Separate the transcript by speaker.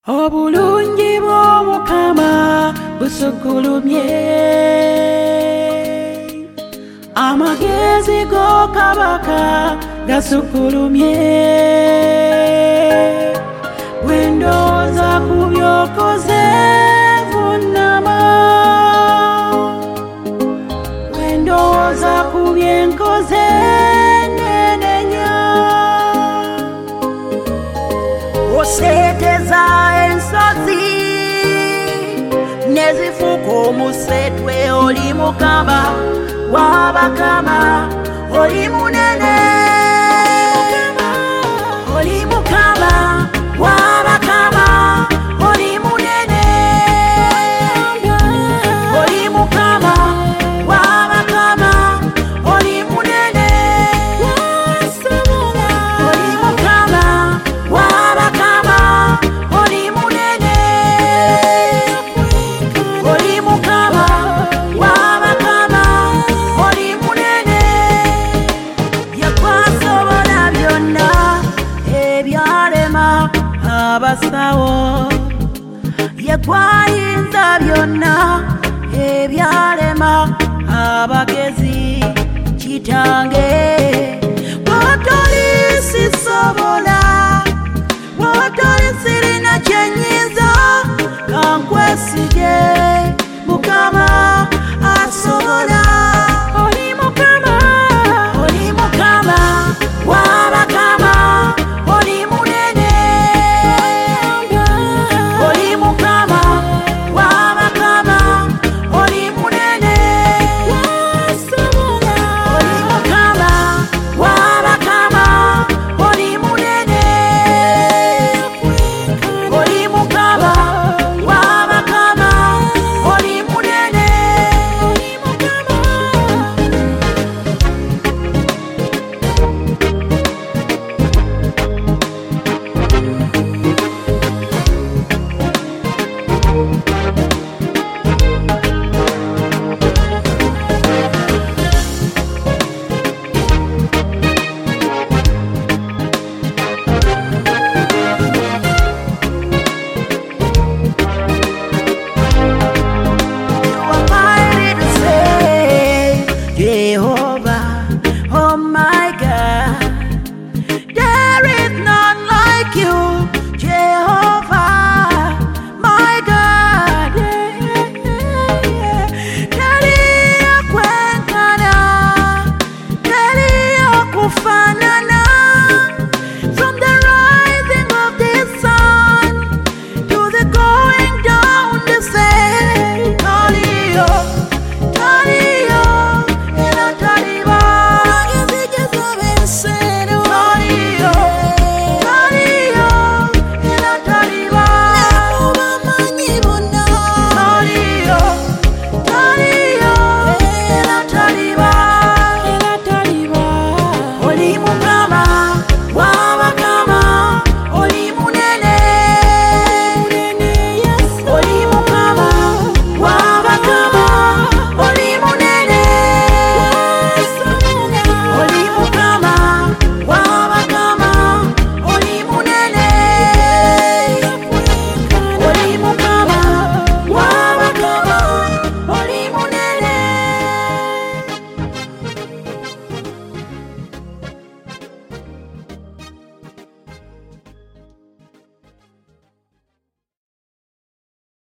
Speaker 1: Obulungi bw'Omukama busukkulumye, amagezi go kabaka gasukkulumye. Bwe ndowooza ku by'okoze vuunama, bwe ndowooza ku bye nkoze nneenenya. Oseeteza ensozi ne zifuuka omusetwe. Oli Mukama wa bakama, oli munene. Oli Mukama wa bakama, oli munene. Oli Mukama wa bakama, oli munene. Oli Mukama wa bakama, oli munene. Oli Mukama wa bakama, oli munene. Yakwasobola byonna ebyalema abasawo, yekwayinza byonna ebyalema abagezi. Kitange bw'otoli sisobola, bw'otoli sirina